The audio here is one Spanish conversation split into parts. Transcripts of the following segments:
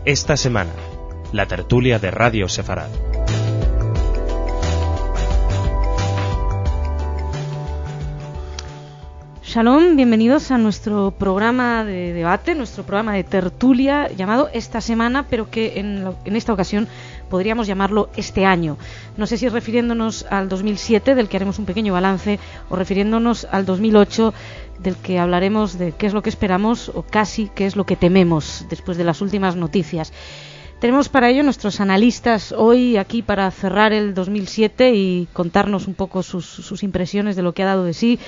Esta semana, la tertulia de Radio Sefarad. Shalom, bienvenidos a nuestro programa de debate, nuestro programa de tertulia llamado Esta Semana, pero que en esta ocasión podríamos llamarlo Este Año. No sé si refiriéndonos al 2007, del que haremos un pequeño balance, o refiriéndonos al 2008, del que hablaremos de qué es lo que esperamos o casi qué es lo que tememos después de las últimas noticias. Tenemos para ello nuestros analistas hoy aquí para cerrar el 2007 y contarnos un poco sus impresiones de lo que ha dado de sí.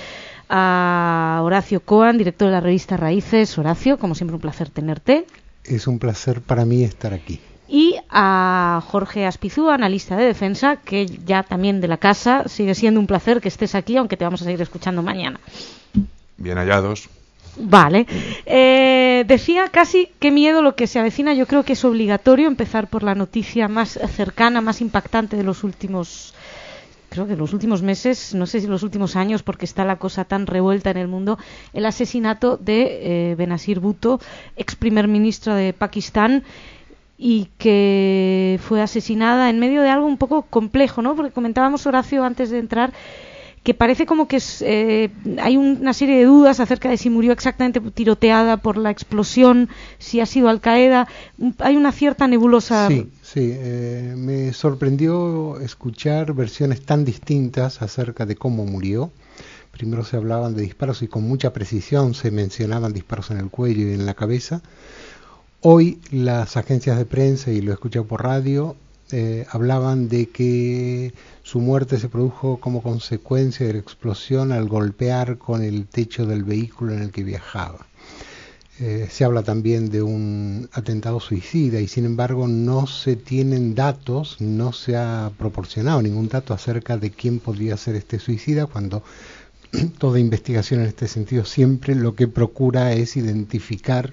A Horacio Coan, director de la revista Raíces. Horacio, como siempre, un placer tenerte. Es un placer para mí estar aquí. Y a Jorge Aspizúa, analista de defensa, que ya también de la casa, sigue siendo un placer que estés aquí, aunque te vamos a seguir escuchando mañana. Bien hallados. Vale. Decía casi qué miedo lo que se avecina. Yo creo que es obligatorio empezar por la noticia más cercana, más impactante de los últimos... Creo que los últimos meses, no sé si los últimos años, porque está la cosa tan revuelta en el mundo, el asesinato de Benazir Bhutto, ex primer ministro de Pakistán, y que fue asesinada en medio de algo un poco complejo, ¿no? Porque comentábamos, Horacio, antes de entrar, que parece como que hay una serie de dudas acerca de si murió exactamente tiroteada por la explosión, si ha sido Al-Qaeda. Hay una cierta nebulosa. Sí, me sorprendió escuchar versiones tan distintas acerca de cómo murió. Primero se hablaban de disparos y con mucha precisión se mencionaban disparos en el cuello y en la cabeza. Hoy las agencias de prensa, y lo he escuchado por radio, hablaban de que su muerte se produjo como consecuencia de la explosión al golpear con el techo del vehículo en el que viajaba. Se habla también de un atentado suicida y sin embargo no se tienen datos, no se ha proporcionado ningún dato acerca de quién podría ser este suicida, cuando toda investigación en este sentido siempre lo que procura es identificar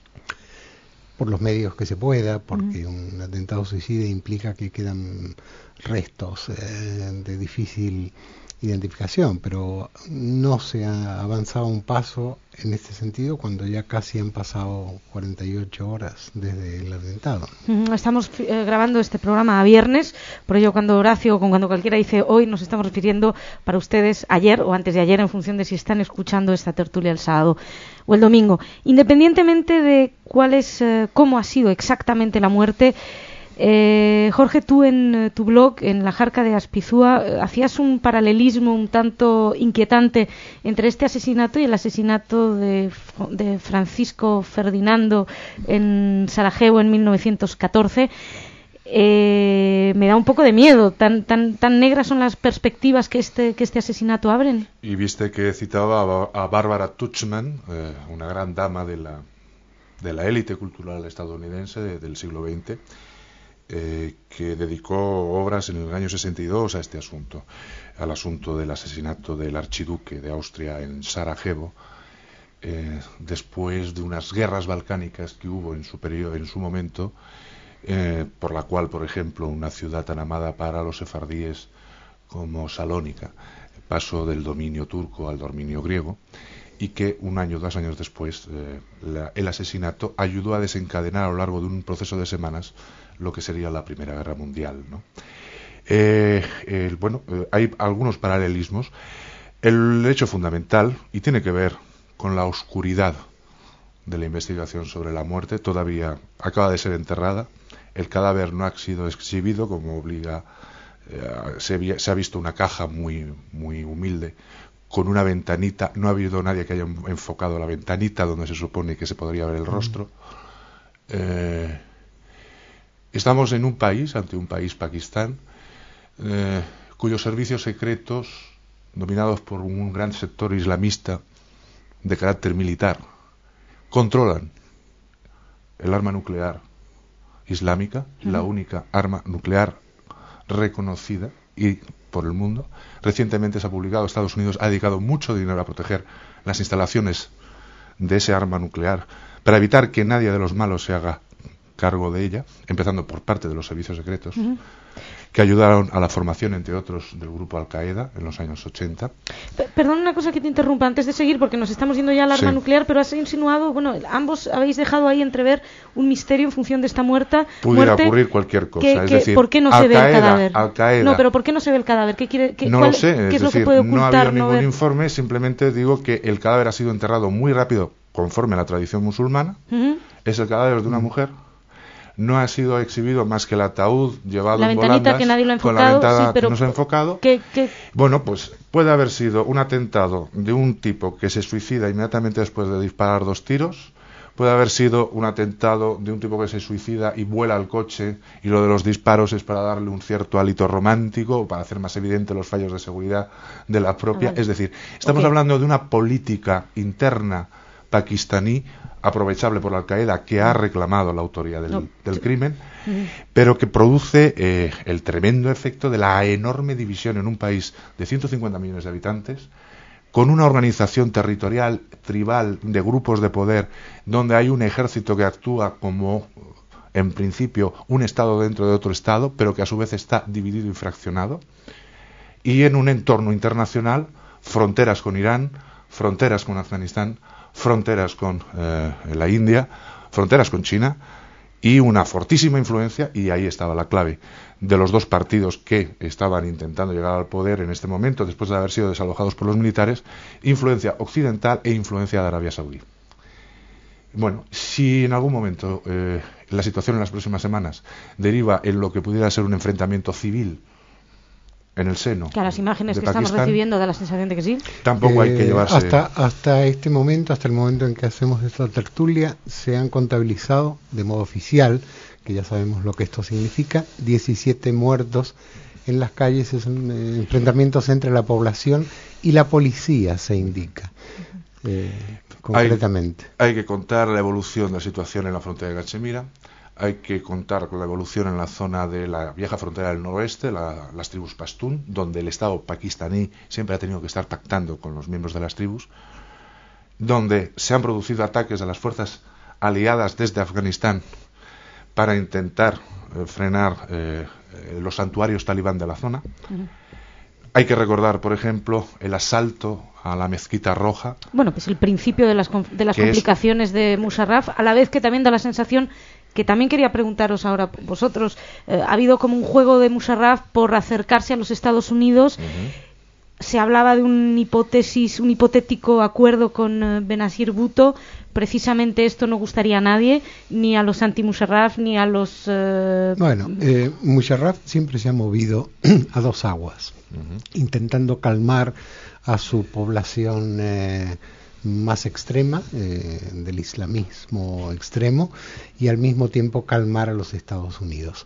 por los medios que se pueda, porque un atentado suicida implica que quedan restos de difícil identificación, pero no se ha avanzado un paso en este sentido cuando ya casi han pasado 48 horas desde el atentado. Estamos grabando este programa a viernes, por ello cuando Horacio, cuando cualquiera dice hoy, nos estamos refiriendo para ustedes ayer o antes de ayer, en función de si están escuchando esta tertulia el sábado o el domingo. Independientemente de cómo ha sido exactamente la muerte, Jorge, tú en tu blog, en La Jarca de Aspizúa, hacías un paralelismo un tanto inquietante entre este asesinato y el asesinato de Francisco Ferdinando en Sarajevo en 1914. Me da un poco de miedo, tan negras son las perspectivas que este asesinato abren. Y viste que citaba a Barbara Tuchman, una gran dama de la élite cultural estadounidense del siglo XX, que dedicó obras en el año 62 a este asunto, al asunto del asesinato del archiduque de Austria en Sarajevo, después de unas guerras balcánicas que hubo en su momento, por la cual, por ejemplo, una ciudad tan amada para los sefardíes como Salónica pasó del dominio turco al dominio griego, y que 1 año, 2 años después, el asesinato ayudó a desencadenar a lo largo de un proceso de semanas lo que sería la Primera Guerra Mundial, ¿no? Hay algunos paralelismos. El hecho fundamental, y tiene que ver con la oscuridad de la investigación sobre la muerte, todavía acaba de ser enterrada, el cadáver no ha sido exhibido como obliga, se ha visto una caja muy, muy humilde, con una ventanita, no ha habido nadie que haya enfocado la ventanita donde se supone que se podría ver el rostro. Estamos ante un país, Pakistán, cuyos servicios secretos, dominados por un gran sector islamista de carácter militar, controlan el arma nuclear islámica, la única arma nuclear reconocida por el mundo. Recientemente se ha publicado, Estados Unidos ha dedicado mucho dinero a proteger las instalaciones de ese arma nuclear para evitar que nadie de los malos se haga cargo de ella, empezando por parte de los servicios secretos. que ayudaron a la formación, entre otros, del grupo Al-Qaeda en los años 80. Perdón una cosa que te interrumpa antes de seguir, porque nos estamos yendo ya al arma Sí. nuclear, pero has insinuado, bueno, ambos habéis dejado ahí entrever un misterio en función de esta muerte. Pudiera ocurrir cualquier cosa, es decir, ¿por qué no se ve el cadáver? Al-Qaeda, no, pero ¿por qué no se ve el cadáver? no lo sé, ¿Qué es es lo decir, que puede no ha ocultar? habido no ningún ver? informe, simplemente digo que el cadáver ha sido enterrado muy rápido, conforme a la tradición musulmana. Ujú. Es el cadáver de una mujer. No ha sido exhibido más que el ataúd llevado La en ventanita volandas, que nadie lo ha con la enfocado, ventana sí, pero que no se ha enfocado. ¿Qué? Bueno, pues puede haber sido un atentado de un tipo que se suicida inmediatamente después de disparar 2 tiros. Puede haber sido un atentado de un tipo que se suicida y vuela al coche, y lo de los disparos es para darle un cierto hálito romántico o para hacer más evidente los fallos de seguridad de la propia. Vale. Es decir, estamos hablando de una política interna pakistaní aprovechable por la Al-Qaeda, que ha reclamado la autoría del crimen, pero que produce el tremendo efecto de la enorme división en un país de 150 millones de habitantes, con una organización territorial, tribal, de grupos de poder, donde hay un ejército que actúa como, en principio, un Estado dentro de otro Estado, pero que a su vez está dividido y fraccionado, y en un entorno internacional, fronteras con Irán, fronteras con Afganistán, fronteras con la India, fronteras con China, y una fortísima influencia, y ahí estaba la clave, de los 2 partidos que estaban intentando llegar al poder en este momento, después de haber sido desalojados por los militares, influencia occidental e influencia de Arabia Saudí. Bueno, si en algún momento la situación en las próximas semanas deriva en lo que pudiera ser un enfrentamiento civil en el seno Que a las imágenes de que estamos Pakistán, recibiendo da la sensación de que sí. tampoco hay que llevarse... Hasta este momento, hasta el momento en que hacemos esta tertulia, se han contabilizado de modo oficial, que ya sabemos lo que esto significa, 17 muertos en las calles, son enfrentamientos entre la población y la policía, se indica concretamente. Hay que contar la evolución de la situación en la frontera de Cachemira. Hay que contar con la evolución en la zona de la vieja frontera del noroeste, las tribus pastún, donde el Estado pakistaní siempre ha tenido que estar pactando con los miembros de las tribus, donde se han producido ataques a las fuerzas aliadas desde Afganistán para intentar frenar los santuarios talibán de la zona. Hay que recordar, por ejemplo, el asalto a la Mezquita Roja. Bueno, pues el principio de las complicaciones de Musharraf, a la vez que también da la sensación, que también quería preguntaros ahora vosotros, ha habido como un juego de Musharraf por acercarse a los Estados Unidos. Se hablaba de un hipotético acuerdo con Benazir Bhutto. Precisamente esto no gustaría a nadie, ni a los anti-Musharraf, ni a los... Musharraf siempre se ha movido a 2 aguas, intentando calmar a su población más extrema, del islamismo extremo, y al mismo tiempo calmar a los Estados Unidos.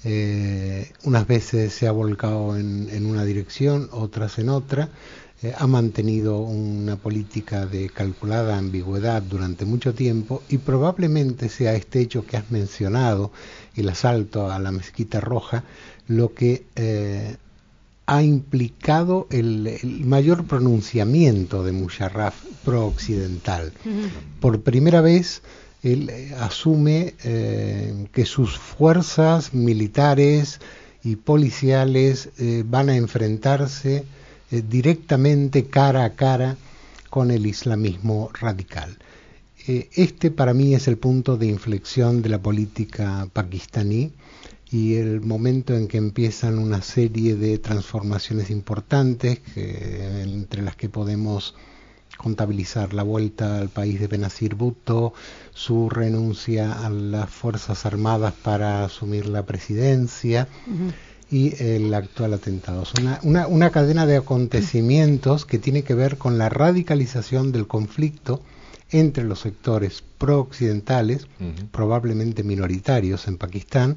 Unas veces se ha volcado en una dirección, otras en otra. Ha mantenido una política de calculada ambigüedad durante mucho tiempo, y probablemente sea este hecho que has mencionado, el asalto a la Mezquita Roja, lo que ha implicado el mayor pronunciamiento de Musharraf pro-occidental. Por primera vez él asume que sus fuerzas militares y policiales van a enfrentarse directamente cara a cara con el islamismo radical. Este para mí es el punto de inflexión de la política pakistaní, y el momento en que empiezan una serie de transformaciones importantes, entre las que podemos contabilizar la vuelta al país de Benazir Bhutto, su renuncia a las Fuerzas Armadas para asumir la presidencia, y el actual atentado. Es una cadena de acontecimientos que tiene que ver con la radicalización del conflicto entre los sectores pro-occidentales, probablemente minoritarios en Pakistán,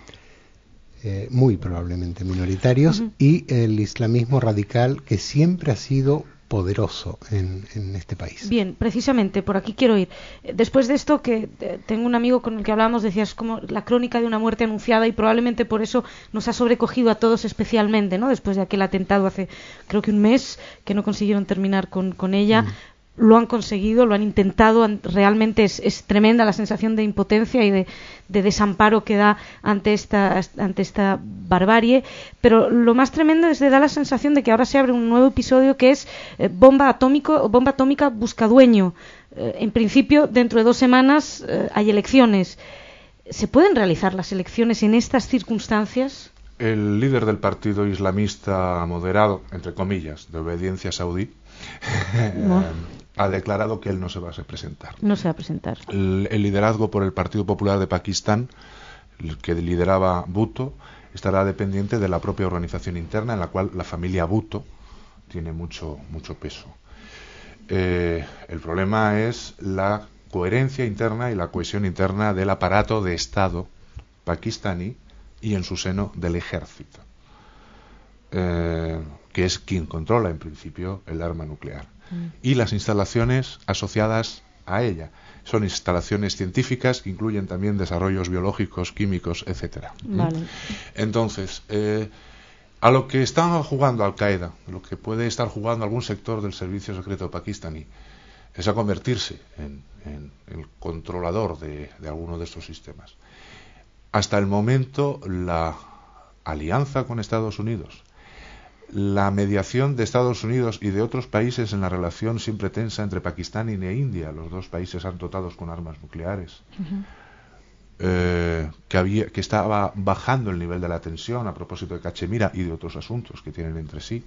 muy probablemente minoritarios, y el islamismo radical, que siempre ha sido poderoso en este país. Bien, precisamente por aquí quiero ir. Después de esto, que tengo un amigo con el que hablábamos, decías como la crónica de una muerte anunciada, y probablemente por eso nos ha sobrecogido a todos especialmente, ¿no? Después de aquel atentado hace creo que un mes, que no consiguieron terminar con ella. lo han conseguido, lo han intentado, realmente es tremenda la sensación de impotencia y de desamparo que da ante esta barbarie, pero lo más tremendo es que da la sensación de que ahora se abre un nuevo episodio que es bomba atómica busca dueño. En principio, dentro de 2 semanas hay elecciones. ¿Se pueden realizar las elecciones en estas circunstancias? El líder del partido islamista moderado, entre comillas, de obediencia saudí, ha declarado que él no se va a presentar. No se va a presentar. El liderazgo por el Partido Popular de Pakistán, el que lideraba Bhutto, estará dependiente de la propia organización interna, en la cual la familia Bhutto tiene mucho peso. El problema es la coherencia interna y la cohesión interna del aparato de Estado pakistaní y en su seno del ejército, que es quien controla en principio el arma nuclear y las instalaciones asociadas a ella. Son instalaciones científicas que incluyen también desarrollos biológicos, químicos, etcétera. Vale. Entonces, a lo que está jugando Al-Qaeda, lo que puede estar jugando algún sector del servicio secreto pakistaní, es a convertirse en el controlador de alguno de estos sistemas. Hasta el momento, la alianza con Estados Unidos, la mediación de Estados Unidos y de otros países en la relación siempre tensa entre Pakistán y India, los 2 países han dotados con armas nucleares, que estaba bajando el nivel de la tensión a propósito de Cachemira y de otros asuntos que tienen entre sí.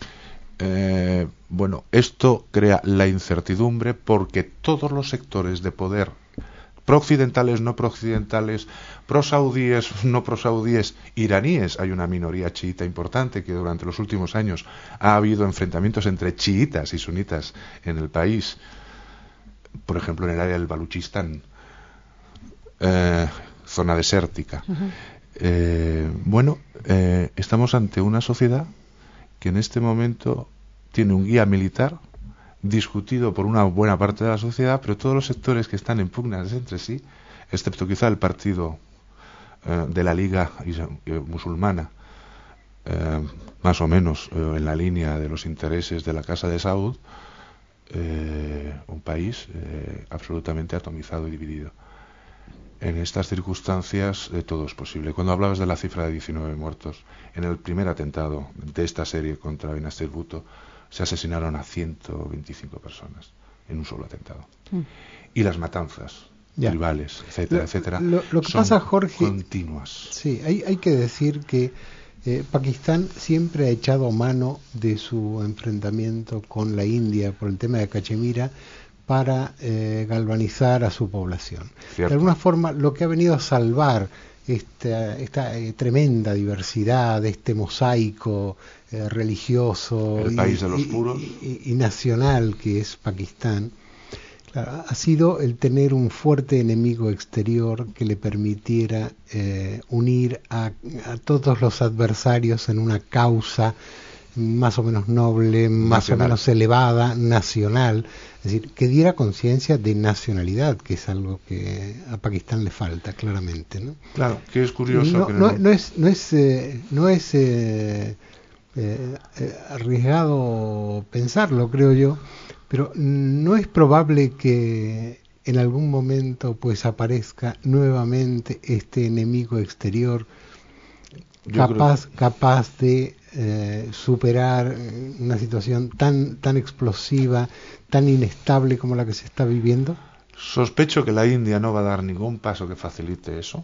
Bueno, esto crea la incertidumbre porque todos los sectores de poder, pro-occidentales, no pro-occidentales, pro-saudíes, no pro-saudíes, iraníes, hay una minoría chiita importante que durante los últimos años ha habido enfrentamientos entre chiitas y sunitas en el país, por ejemplo en el área del Baluchistán, zona desértica. Estamos ante una sociedad que en este momento tiene un guía militar discutido por una buena parte de la sociedad, pero todos los sectores que están en pugnas entre sí, excepto quizá el partido de la Liga musulmana, más o menos en la línea de los intereses de la Casa de Saud, un país absolutamente atomizado y dividido. En estas circunstancias todo es posible. Cuando hablabas de la cifra de 19 muertos, en el primer atentado de esta serie contra Benazir Bhutto se asesinaron a 125 personas en un solo atentado. Y las matanzas tribales, etcétera, etcétera, lo que son pasa, Jorge, continuas. Sí, hay que decir que Pakistán siempre ha echado mano de su enfrentamiento con la India por el tema de Cachemira para galvanizar a su población. Cierto. De alguna forma, lo que ha venido a salvar esta tremenda diversidad, este mosaico religioso el país de los puros y nacional que es Pakistán, claro, ha sido el tener un fuerte enemigo exterior que le permitiera unir a todos los adversarios en una causa más o menos noble, más o menos elevada, nacional, es decir, que diera conciencia de nacionalidad, que es algo que a Pakistán le falta claramente, ¿no? Claro, que es curioso. No es arriesgado pensarlo, creo yo, pero no es probable que en algún momento pues aparezca nuevamente este enemigo exterior capaz de superar una situación tan explosiva, tan inestable como la que se está viviendo. Sospecho que la India no va a dar ningún paso que facilite eso,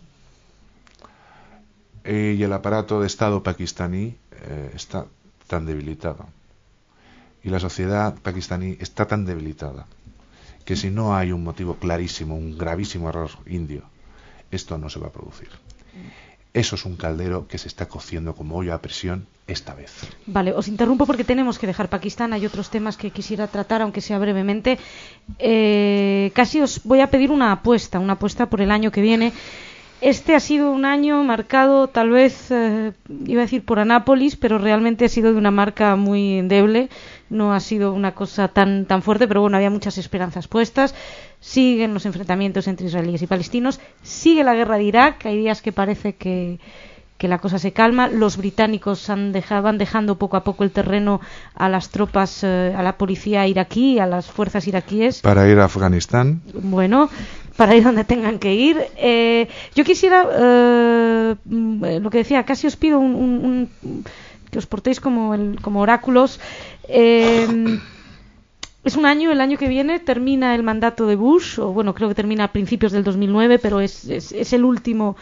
y el aparato de Estado pakistaní está tan debilitado y la sociedad pakistaní está tan debilitada que si no hay un motivo clarísimo, un gravísimo error indio, esto no se va a producir. Eso es un caldero que se está cociendo como olla a presión esta vez. Vale, os interrumpo porque tenemos que dejar Pakistán. Hay otros temas que quisiera tratar, aunque sea brevemente. Casi os voy a pedir una apuesta por el año que viene. Este ha sido un año marcado, tal vez, iba a decir por Anápolis, pero realmente ha sido de una marca muy endeble. No ha sido una cosa tan fuerte, pero bueno, había muchas esperanzas puestas. Siguen los enfrentamientos entre israelíes y palestinos. Sigue la guerra de Irak. Hay días que parece que la cosa se calma. Los británicos van dejando poco a poco el terreno a las tropas, a la policía iraquí, a las fuerzas iraquíes. Para ir a Afganistán. Bueno, para ir donde tengan que ir. Yo quisiera, lo que decía, casi os pido que os portéis como oráculos. Es un año, el año que viene termina el mandato de Bush, o bueno, creo que termina a principios del 2009, pero es el último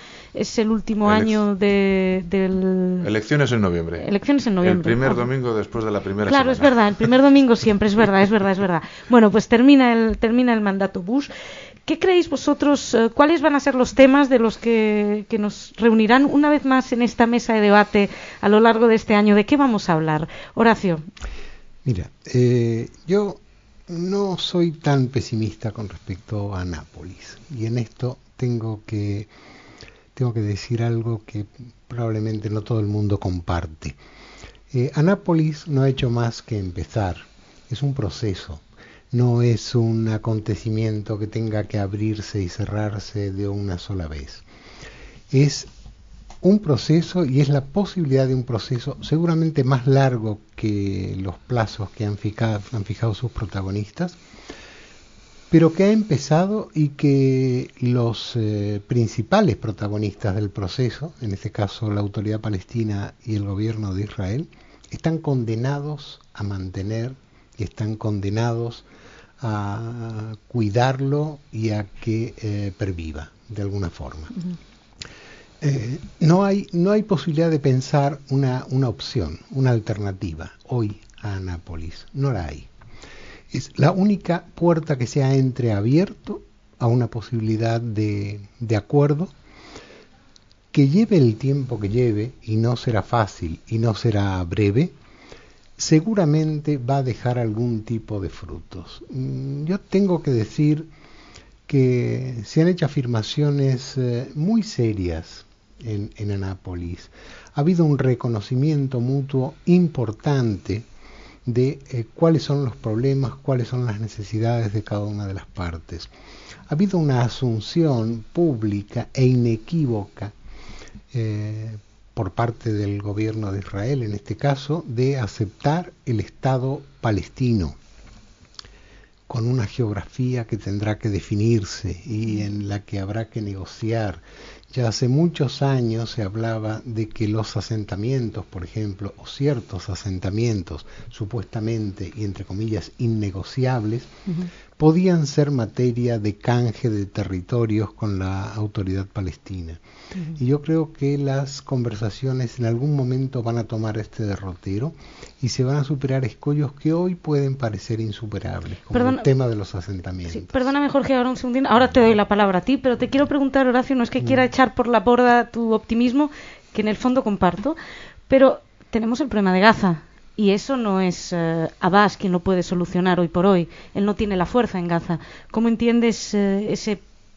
año del... Elecciones en noviembre. Elecciones en noviembre. El primer domingo después de la primera semana. Claro, es verdad, el primer domingo siempre, es verdad. Bueno, pues termina el mandato Bush. ¿Qué creéis vosotros? ¿Cuáles van a ser los temas de los que nos reunirán una vez más en esta mesa de debate a lo largo de este año? ¿De qué vamos a hablar? Horacio. Mira, yo no soy tan pesimista con respecto a Nápoles, y en esto tengo que decir algo que probablemente no todo el mundo comparte. Nápoles no ha hecho más que empezar, es un proceso, no es un acontecimiento que tenga que abrirse y cerrarse de una sola vez. Es un proceso, y es la posibilidad de un proceso seguramente más largo que los plazos que han fijado sus protagonistas, pero que ha empezado y que los principales protagonistas del proceso, en este caso la autoridad palestina y el gobierno de Israel, están condenados a mantener y están condenados a cuidarlo y a que perviva de alguna forma. Uh-huh. No hay posibilidad de pensar una opción, una alternativa hoy a Nápoles. No la hay. Es la única puerta que se ha entreabierto a una posibilidad de acuerdo que lleve el tiempo que lleve, y no será fácil y no será breve. Seguramente va a dejar algún tipo de frutos. Yo tengo que decir que se han hecho afirmaciones muy serias en Nápoles. Ha habido un reconocimiento mutuo importante de cuáles son los problemas, cuáles son las necesidades de cada una de las partes. Ha habido una asunción pública e inequívoca por parte del gobierno de Israel, en este caso, de aceptar el Estado palestino, con una geografía que tendrá que definirse y en la que habrá que negociar. Ya hace muchos años se hablaba de que los asentamientos, por ejemplo, o ciertos asentamientos supuestamente y entre comillas innegociables, podían ser materia de canje de territorios con la autoridad palestina. Y yo creo que las conversaciones en algún momento van a tomar este derrotero y se van a superar escollos que hoy pueden parecer insuperables, como el tema de los asentamientos. Sí, perdóname, Jorge, ahora un segundín. Ahora te doy la palabra a ti, pero te quiero preguntar, Horacio, no es que quiera echar por la borda tu optimismo, que en el fondo comparto, pero tenemos el problema de Gaza. Y eso no es Abbas quien lo puede solucionar hoy por hoy. Él no tiene la fuerza en Gaza. ¿Cómo entiendes ese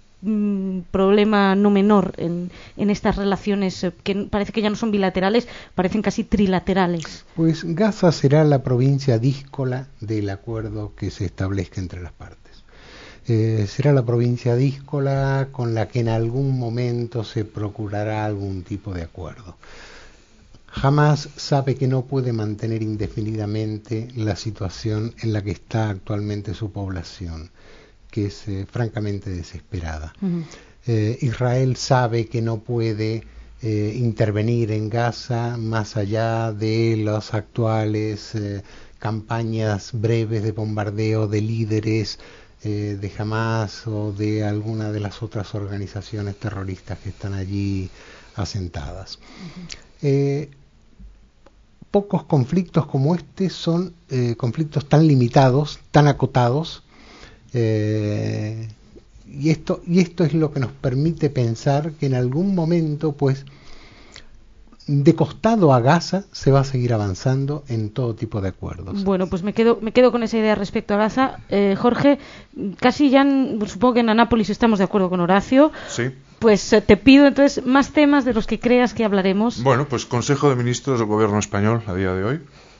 problema no menor en estas relaciones que parece que ya no son bilaterales, parecen casi trilaterales? Pues Gaza será la provincia díscola del acuerdo que se establezca entre las partes. Será la provincia díscola con la que en algún momento se procurará algún tipo de acuerdo. Hamás sabe que no puede mantener indefinidamente la situación en la que está actualmente su población, que es francamente desesperada. Israel sabe que no puede intervenir en Gaza más allá de las actuales campañas breves de bombardeo de líderes de Hamás o de alguna de las otras organizaciones terroristas que están allí asentadas. Pocos conflictos como este son conflictos tan limitados, tan acotados, y esto es lo que nos permite pensar que en algún momento, pues, de costado a Gaza se va a seguir avanzando en todo tipo de acuerdos. Bueno, pues me quedo con esa idea respecto a Gaza. Jorge, casi ya supongo que en Nápoles estamos de acuerdo con Horacio. Sí. Pues te pido entonces más temas de los que creas que hablaremos. Bueno, pues Consejo de Ministros del Gobierno Español a día de hoy.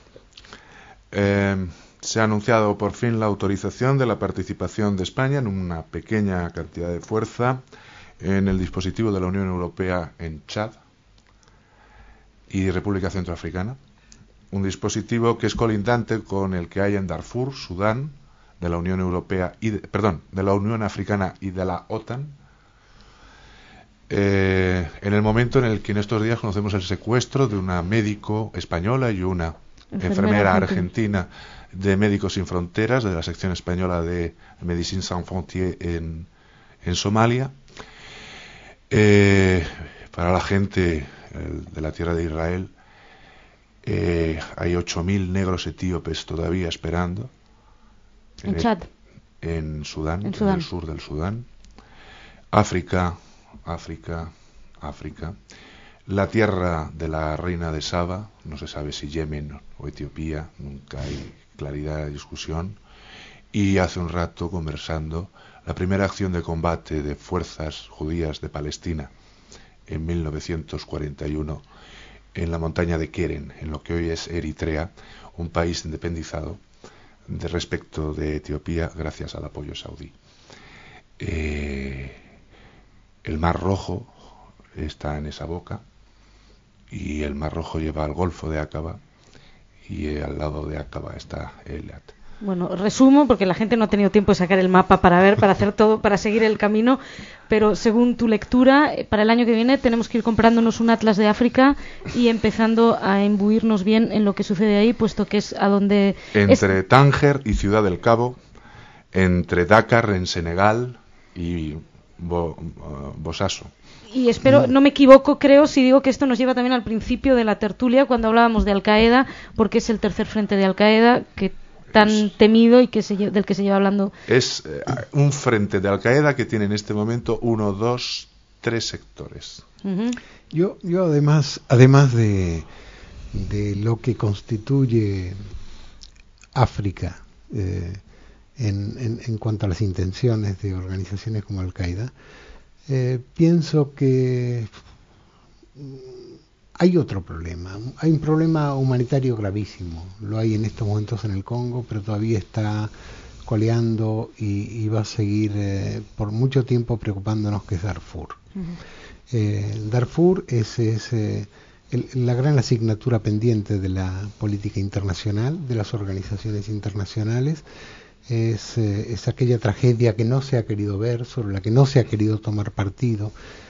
Se ha anunciado por fin la autorización de la participación de España en una pequeña cantidad de fuerza en el dispositivo de la Unión Europea en Chad. y República Centroafricana. Un dispositivo que es colindante con el que hay en Darfur, Sudán, de la Unión Europea de la Unión Africana y de la OTAN. En el momento en el que en estos días conocemos el secuestro de una médico española y una enfermera argentina de Médicos Sin Fronteras, de la sección española de Médecins Sans Frontières en Somalia. Para la gente de la tierra de Israel, hay 8.000 negros etíopes todavía esperando. En Chad. En Sudán, en el sur del Sudán. África. La tierra de la reina de Saba, no se sabe si Yemen o Etiopía, nunca hay claridad de discusión. Y hace un rato, conversando, la primera acción de combate de fuerzas judías de Palestina en 1941 en la montaña de Keren, en lo que hoy es Eritrea, un país independizado respecto de Etiopía gracias al apoyo saudí. El Mar Rojo está en esa boca, y el Mar Rojo lleva al Golfo de Aqaba, y al lado de Aqaba está Eilat. Bueno, resumo, porque la gente no ha tenido tiempo de sacar el mapa para ver, para hacer todo, para seguir el camino, pero según tu lectura, para el año que viene tenemos que ir comprándonos un atlas de África y empezando a imbuirnos bien en lo que sucede ahí, puesto que es a donde... Entre Tánger y Ciudad del Cabo, entre Dakar en Senegal y Bosaso. Y espero, no me equivoco, creo, si digo que esto nos lleva también al principio de la tertulia, cuando hablábamos de Al-Qaeda, porque es el tercer frente de Al-Qaeda, que tan temido y del que se lleva hablando. Es un frente de Al-Qaeda que tiene en este momento 1, 2, 3 sectores. Uh-huh. Yo además de lo que constituye África en cuanto a las intenciones de organizaciones como Al-Qaeda, pienso que hay otro problema. Hay un problema humanitario gravísimo. Lo hay en estos momentos en el Congo, pero todavía está coleando y va a seguir por mucho tiempo preocupándonos, que es Darfur. Uh-huh. Darfur es la gran asignatura pendiente de la política internacional, de las organizaciones internacionales. Es aquella tragedia que no se ha querido ver, sobre la que no se ha querido tomar partido,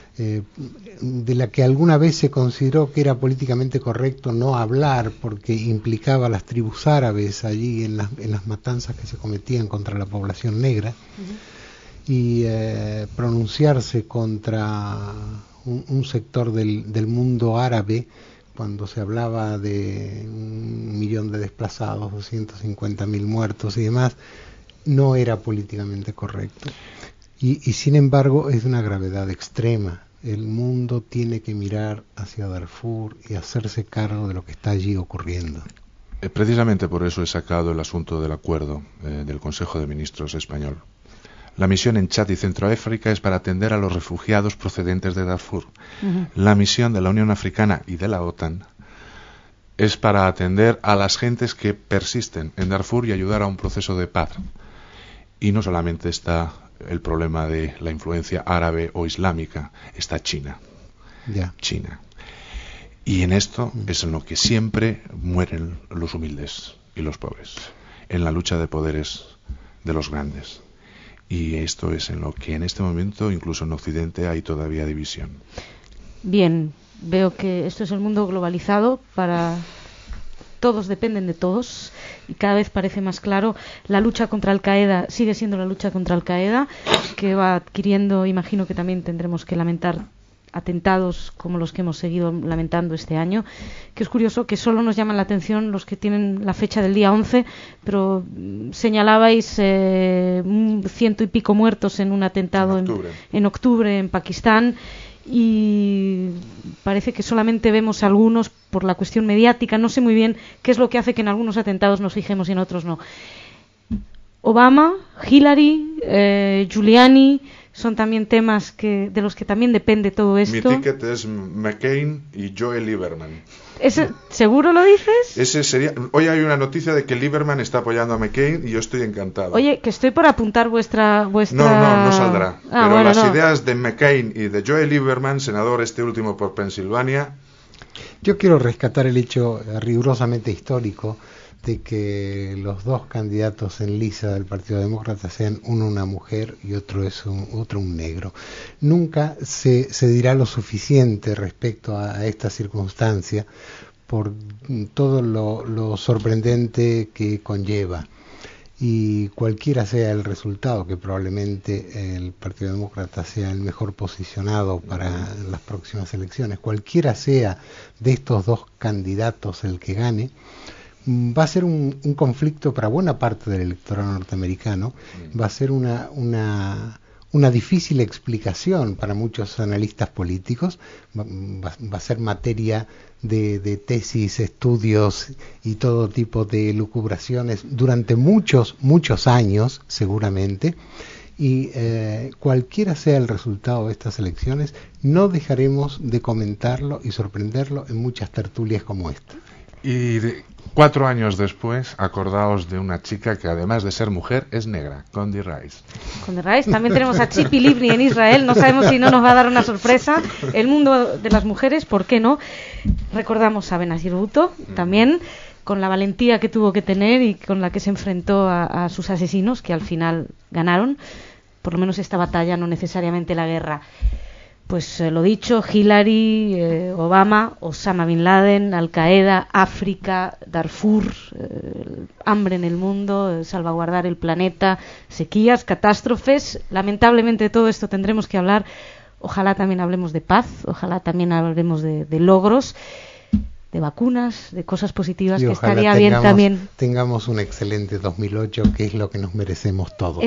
de la que alguna vez se consideró que era políticamente correcto no hablar porque implicaba a las tribus árabes allí en las matanzas que se cometían contra la población negra. Uh-huh. Y pronunciarse contra un sector del mundo árabe cuando se hablaba de 1 millón de desplazados, 250.000 muertos y demás, no era políticamente correcto. Y sin embargo es de una gravedad extrema. El mundo tiene que mirar hacia Darfur y hacerse cargo de lo que está allí ocurriendo. Precisamente por eso he sacado el asunto del acuerdo del Consejo de Ministros español. La misión en Chad y Centroáfrica es para atender a los refugiados procedentes de Darfur. Uh-huh. La misión de la Unión Africana y de la OTAN es para atender a las gentes que persisten en Darfur y ayudar a un proceso de paz. Y no solamente está el problema de la influencia árabe o islámica, está China. Yeah. China. Y en esto es en lo que siempre mueren los humildes y los pobres, en la lucha de poderes de los grandes. Y esto es en lo que en este momento, incluso en Occidente, hay todavía división. Bien, veo que esto es el mundo globalizado, para todos dependen de todos, y cada vez parece más claro. La lucha contra Al-Qaeda sigue siendo la lucha contra Al-Qaeda, que va adquiriendo, imagino que también tendremos que lamentar atentados como los que hemos seguido lamentando este año, que es curioso que solo nos llaman la atención los que tienen la fecha del día 11, pero señalabais 100 y pico muertos en un atentado en octubre en Pakistán, y parece que solamente vemos algunos por la cuestión mediática. No sé muy bien qué es lo que hace que en algunos atentados nos fijemos y en otros no. Obama, Hillary, Giuliani son también temas de los que también depende todo esto. Mi ticket es McCain y Joel Lieberman. ¿Ese, seguro lo dices? Ese sería. Hoy hay una noticia de que Lieberman está apoyando a McCain y yo estoy encantado. Oye, que estoy por apuntar vuestra... No saldrá. Pero bueno, las ideas de McCain y de Joel Lieberman, senador este último por Pensilvania, Yo quiero rescatar el hecho rigurosamente histórico de que los dos candidatos en lista del Partido Demócrata sean uno una mujer y otro un negro. Nunca se dirá lo suficiente respecto a esta circunstancia por todo lo sorprendente que conlleva. Y cualquiera sea el resultado, que probablemente el Partido Demócrata sea el mejor posicionado para las próximas elecciones, cualquiera sea de estos dos candidatos el que gane, va a ser un conflicto para buena parte del electorado norteamericano, va a ser una difícil explicación para muchos analistas políticos, va a ser materia de tesis, estudios y todo tipo de lucubraciones durante muchos años seguramente, y cualquiera sea el resultado de estas elecciones, no dejaremos de comentarlo y sorprenderlo en muchas tertulias como esta. Y 4 años después, acordaos de una chica que además de ser mujer es negra, Condi Rice. Condi Rice, también tenemos a Tzipi Livni en Israel, no sabemos si no nos va a dar una sorpresa. El mundo de las mujeres, ¿por qué no? Recordamos a Benazir Bhutto también, con la valentía que tuvo que tener y con la que se enfrentó a sus asesinos, que al final ganaron, por lo menos esta batalla, no necesariamente la guerra. Pues lo dicho, Hillary, Obama, Osama Bin Laden, Al-Qaeda, África, Darfur, hambre en el mundo, salvaguardar el planeta, sequías, catástrofes. Lamentablemente de todo esto tendremos que hablar. Ojalá también hablemos de paz, ojalá también hablemos de logros, de vacunas, de cosas positivas, que estaría bien también. Tengamos un excelente 2008, que es lo que nos merecemos todos.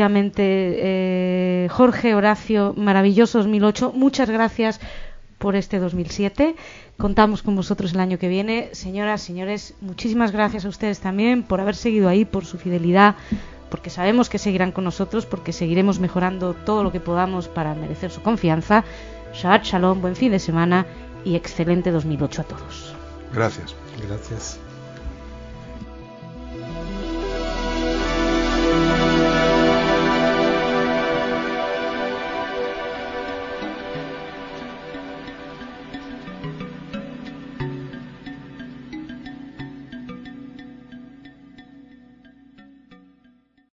Efectivamente, Jorge, Horacio, maravilloso 2008. Muchas gracias por este 2007. Contamos con vosotros el año que viene. Señoras, señores, muchísimas gracias a ustedes también por haber seguido ahí, por su fidelidad, porque sabemos que seguirán con nosotros, porque seguiremos mejorando todo lo que podamos para merecer su confianza. Shabbat Shalom, buen fin de semana y excelente 2008 a todos. Gracias. Gracias.